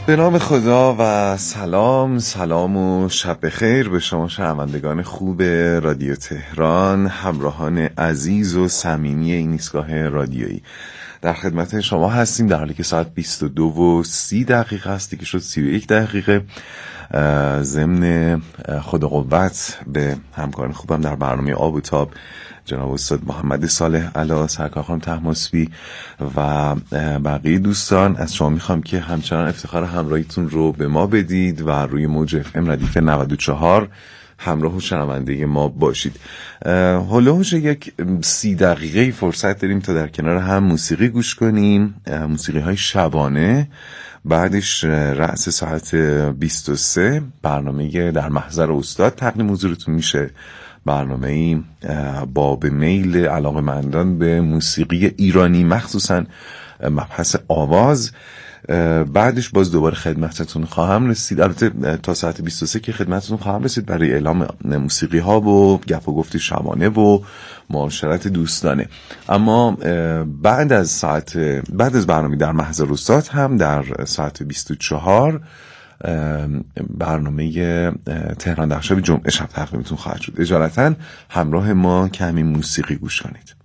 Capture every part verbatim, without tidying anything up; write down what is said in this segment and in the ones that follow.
به نام خدا و سلام سلام و شب بخیر به شما شنوندگان خوب رادیو تهران، همراهان عزیز و صمیمی این ایستگاه رادیویی. در خدمت شما هستیم در حالی که ساعت بیست و دو و سی دقیقه است که شد سی و یک دقیقه. ضمن خدا قوت به همکاران خوبم در برنامه آب و تاب جناب استاد محمد صالح علا، سرکار خانم طهماسبی و بقیه دوستان، از شما میخوام که همچنان افتخار همراهیتون رو به ما بدید و روی موج اف ام ردیف نود و چهار همراه و شنونده ما باشید. هلوش یک سی دقیقه فرصت داریم تا در کنار هم موسیقی گوش کنیم، موسیقی های شبانه. بعدش رأس ساعت بیست و سه برنامه در محضر استاد تقدیم حضورتون میشه، برنامه‌ای با به میل علاقه‌مندان به موسیقی ایرانی، مخصوصا مبحث آواز. بعدش باز دوباره خدمتتون خواهم رسید، البته تا ساعت بیست و سه که خدمتتون خواهم رسید برای اعلام موسیقی ها و گپ و گفت شبانه و معاشرت دوستانه. اما بعد از ساعت بعد از برنامه در محضر استاد هم در ساعت بیست و چهار برنامه تهران در شب جمعه شب تقدیمتون خواهد شد. اجالتا همراه ما کمی موسیقی گوش کنید.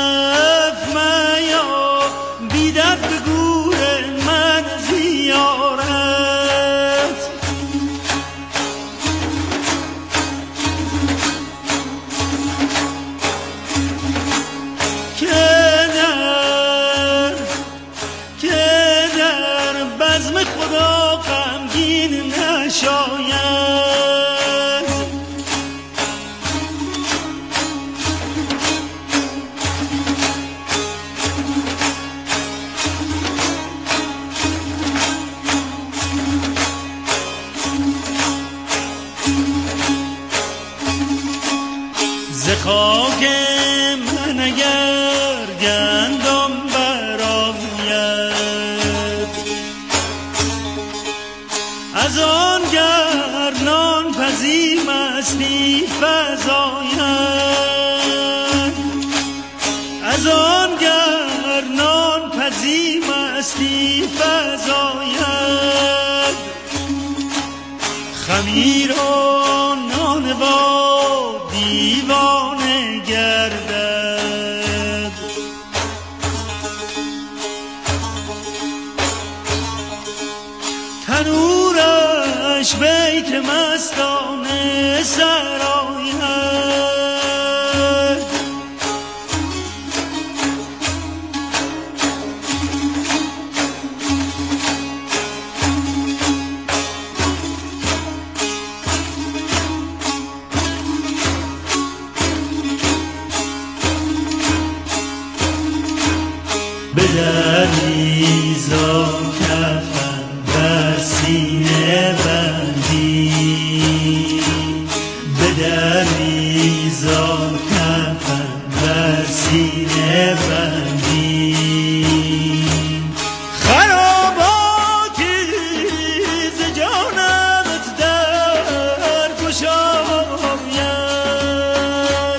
بیدت به گور من زیاد ز خاک من اگر گندم برآید، از آن گر نان پزی مستی فزاید، از آن گر نان پزی مستی فزاید، خمیر و نان و دیوانه گردد. تنورش بیت مستانه سرآید، به دریزا کفن بر سینه بندی، به دریزا کفن بر سینه بندی، خراباتی ز جانمت در گشاید،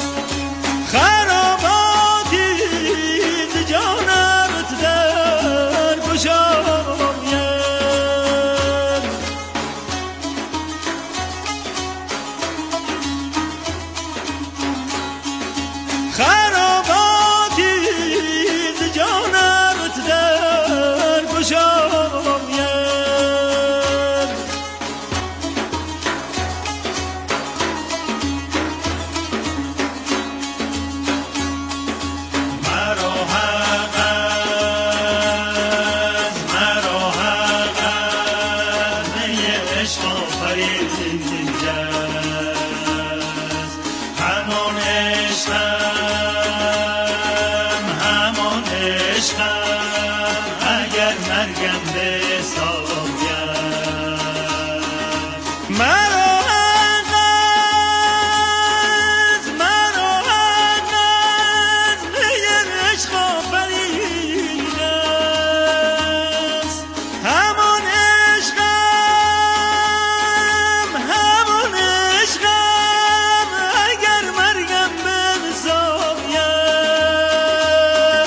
خراباتی ز جانمت در گشاید، خراباتی ز جانمت در گشاید. مرا حق است، مرا حق است، نی عشق آفریده است، همان عشقم، همان عشقم، اگر مرگم بساید. مرا حق است، مرا حق است، نی عشق آفریده است، همان عشقم، همان عشقم، اگر مرگم بساید.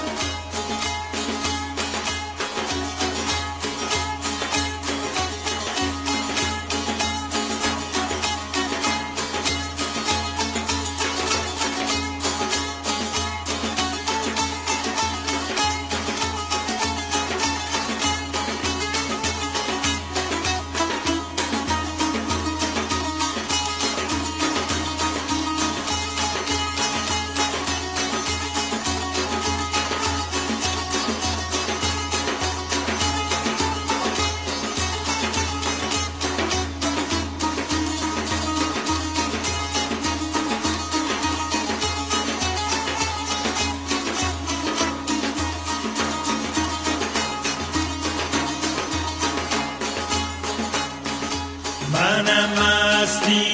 منم مستی،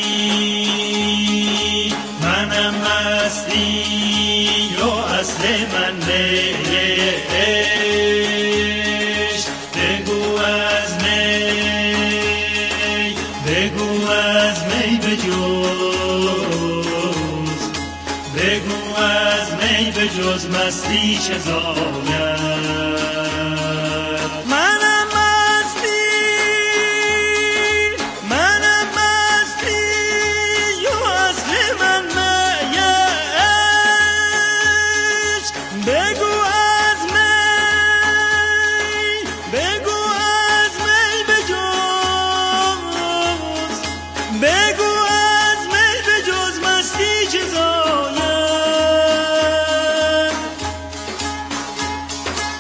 منم مستی و اصل من عشق، بگو از می، بگو از می بجز، بگو از می بجز مستی چه زاید. منم مستی، منم مستی و اصل من عشق، بگو از می، بگو از می بجز، بگو از می بجز مستی چه زاید.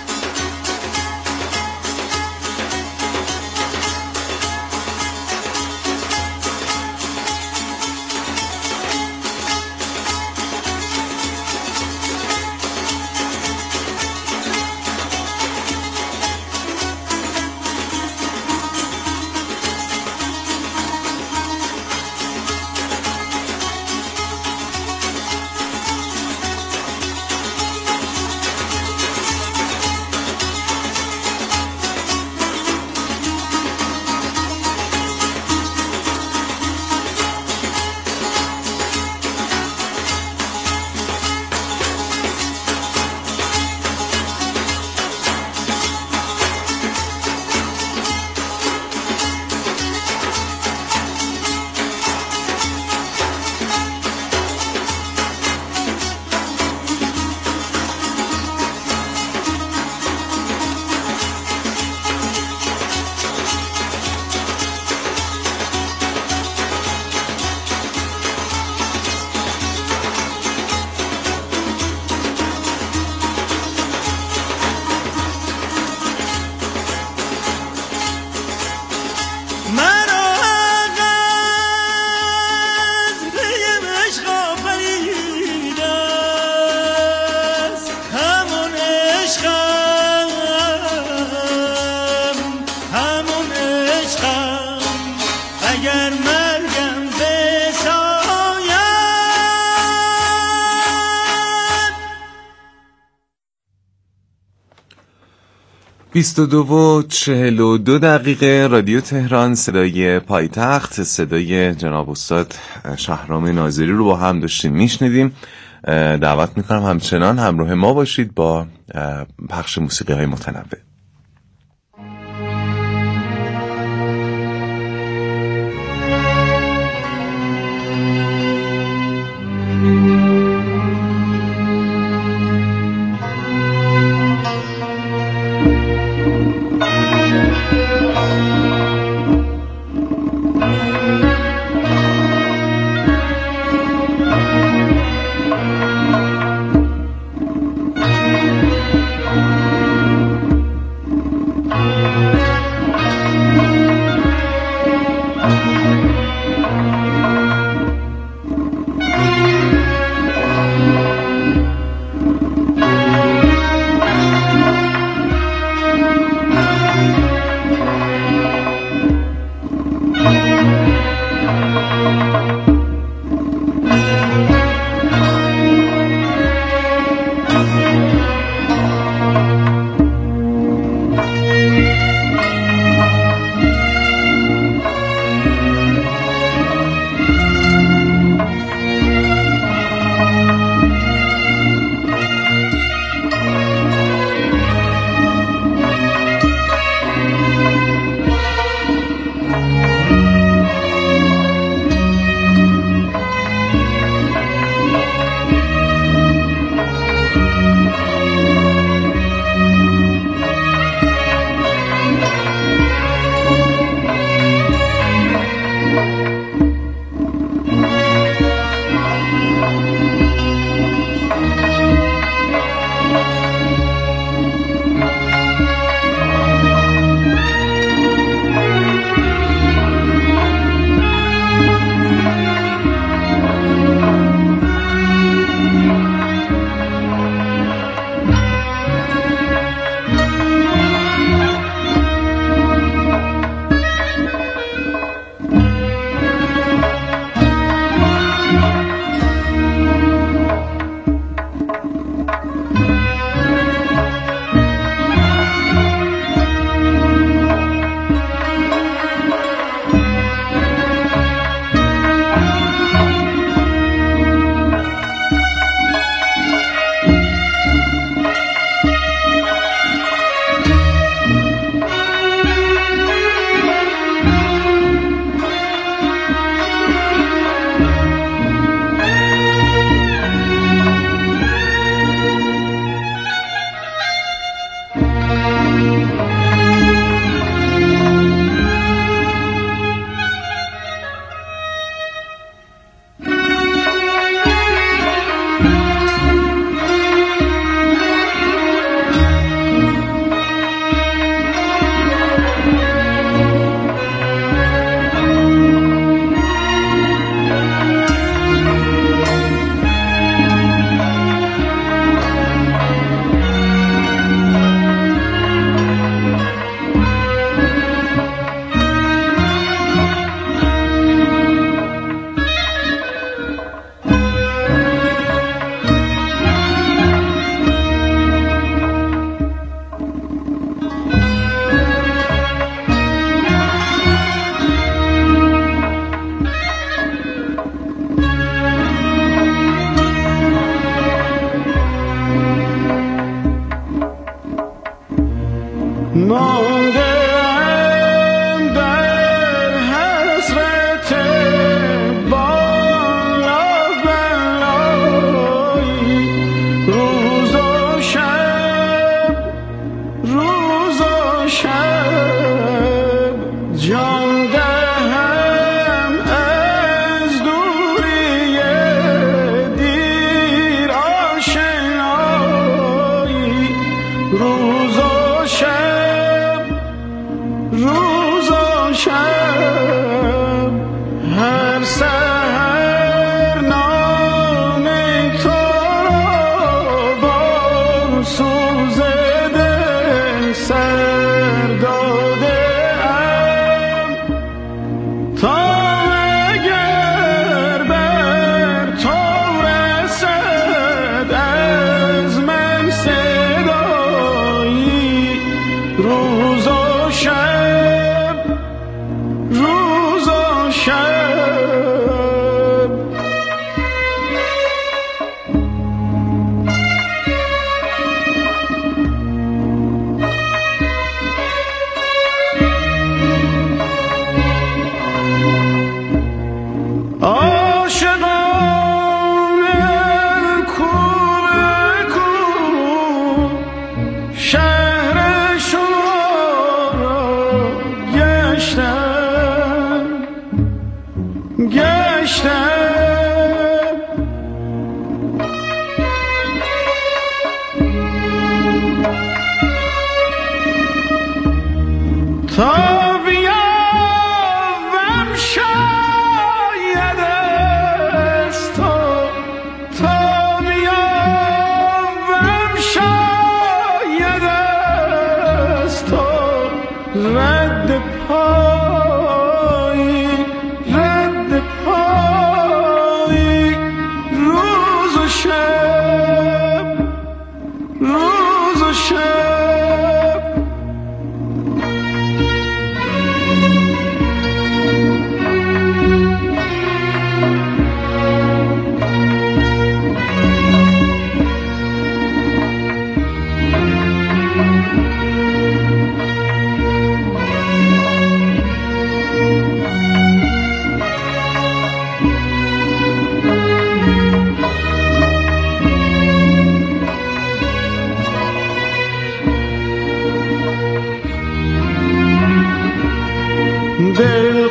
بیست و دو و چهل و دو دقیقه رادیو تهران، صدای پایتخت، صدای جناب استاد شهرام ناظری رو با هم داشتیم میشنیدیم. دعوت میکنم همچنان همراه ما باشید با پخش موسیقی های متنوع.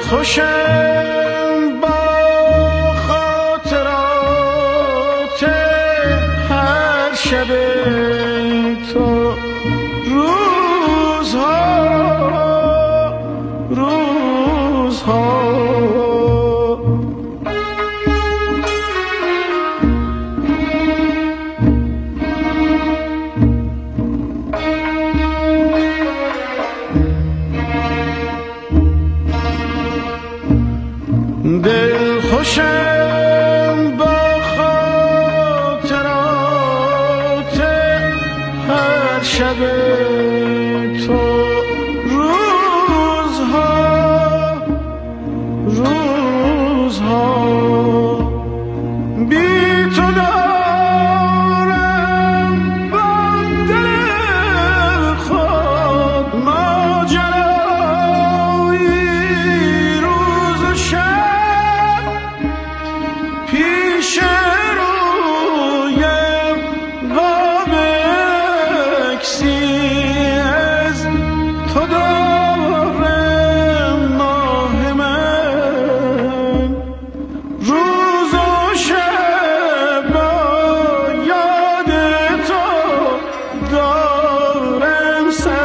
خوشم با خاطرات هر شب تو روزها روزها دل خوشم با خاطرات هر شب تو روزها روزها بی تو دارم با دل خود ماجرایی روز و شب پیش رویم قاب اکسی از تو دارم ماه من روز و شب با یاد تو دارم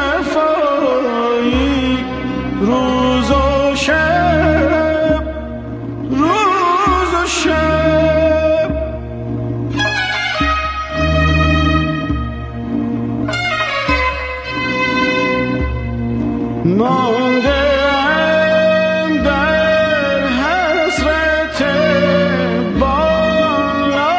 صفایی روز و شب روز و شب مانده‌ام در حسرت بالا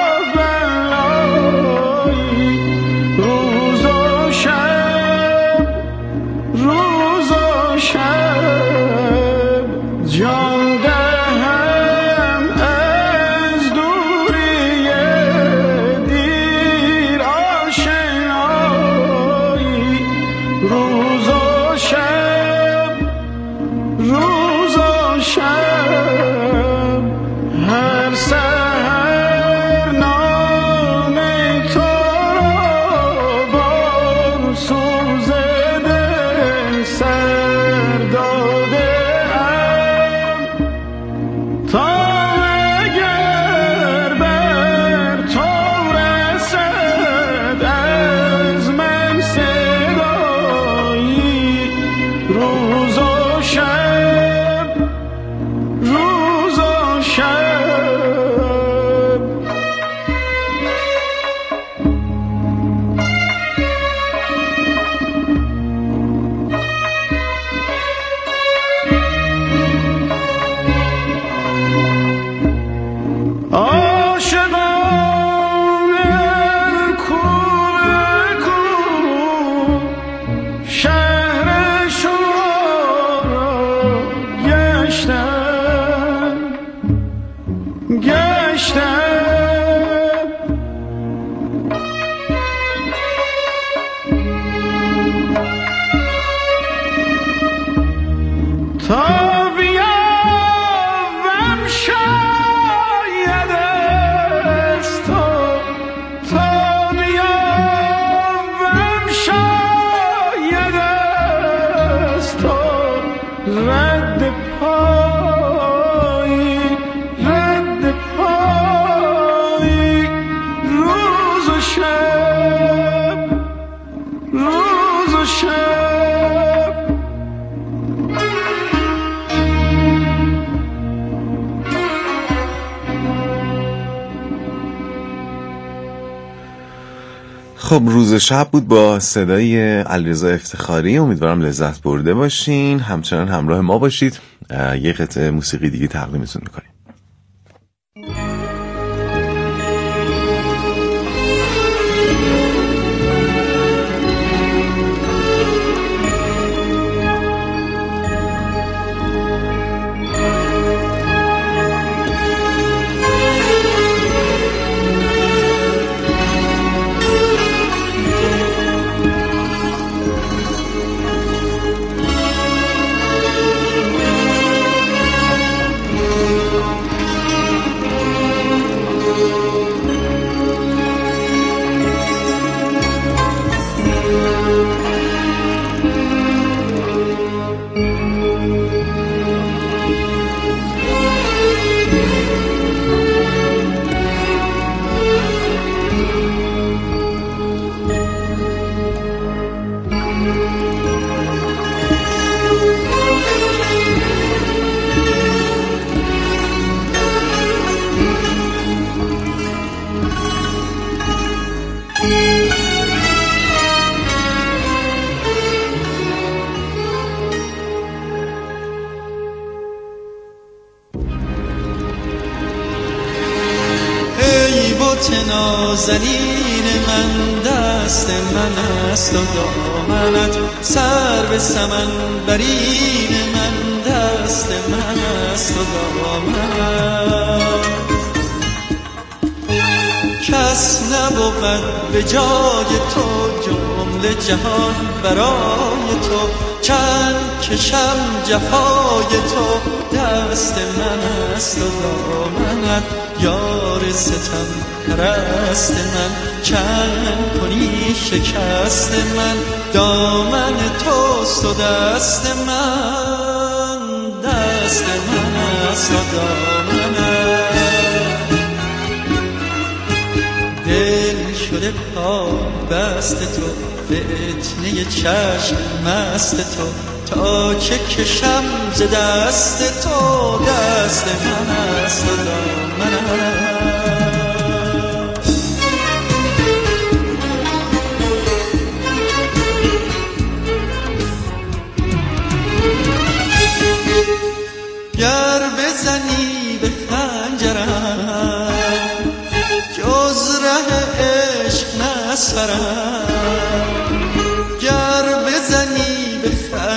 بلایی روز و شب روز و شب جان دهم از دوری دیر آشنایی روز و شب روز و شب هر سحر نام تو را با سوز دل سر داده ام تا اگر بر تو رسد از من صدایی روز و شب روز و شب عاشقان کوه کوه شهر شما را گشتم گشتم تا بیابم شاید از تو تا بیابم شاید از تو رد پایی رد پایی روز و شب روز و شب خب روز و شب بود با صدای علیرضا افتخاری. امیدوارم لذت برده باشین. همچنان همراه ما باشید. یه قطعه موسیقی دیگه تقدیمتون میکنیم. بت نازنین من دست من است و دامنت سر به سمن برین من دست من است و دامنت کس نبود به جای تو جمله جهان برای تو چند کشم جفای تو دست من است و دامنت یار ستم پرست من چند کنی شکست من دامن توست و دست من دست من است و دامنت دل شده پا بست تو فتنه چشم مست تو تا چه کشم ز دست تو دست من است و دامنت گر بزنی به خنجرم جز ره عشق نسپرم گر بزنی به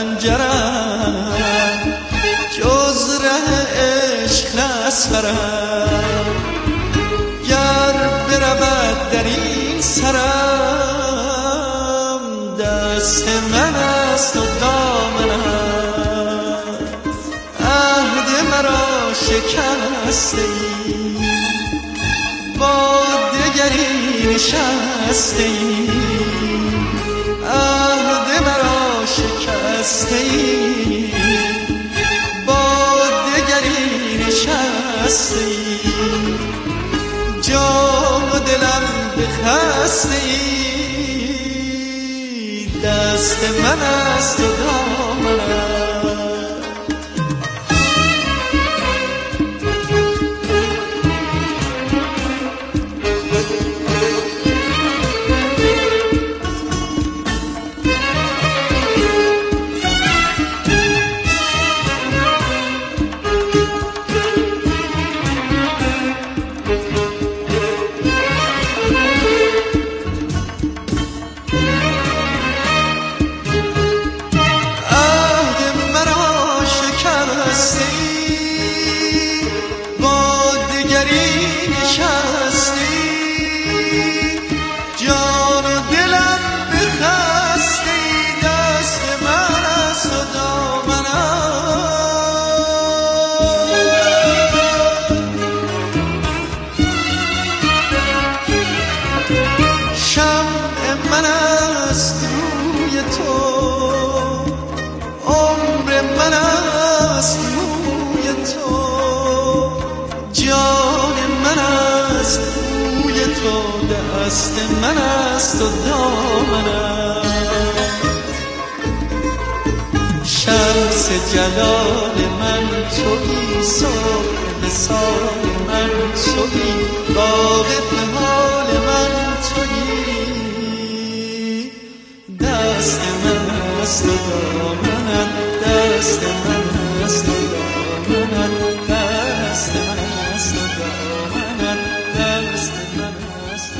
خنجرم جز ره عشق نسپرم گر برود در این سرم دست من است و دامنم عهد مرا شکسته ای با دگری نشسته ای عهد مرا شکسته ای با دگری نشسته ای جان و دلم بخسته ای دست من است و دامنم دست من است و دامنم شمس جلال من تویی صبح وصال من تویی واقف حال من تویی دست من است و دامنم دست من است و دامنم دست من است و دامنم دست من است و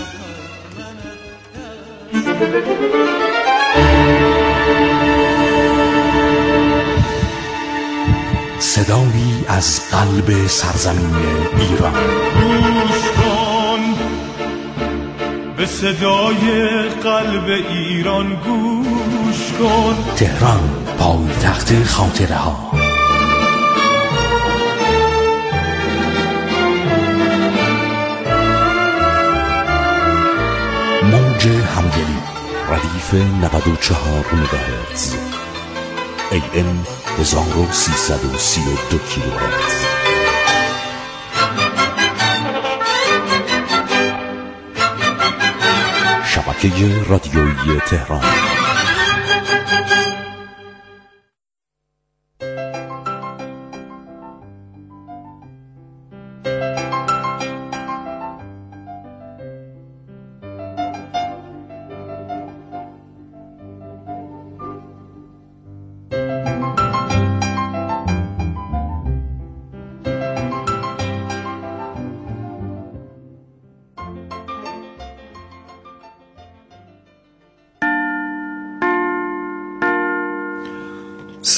صدایی از قلب سرزمین ایران گوش کن به صدای قلب ایران گوش کن تهران پایتخت خاطره ها موج همدلی ردیف نود و چهار مگاهرتز ای ام هزار و سیصد و سی و دو کیلوهرتز شبکه رادیویی تهران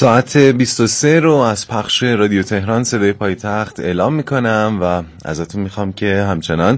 ساعت بیست و سه رو از پخش رادیو تهران صدای پایتخت اعلام میکنم و ازتون میخوام که همچنان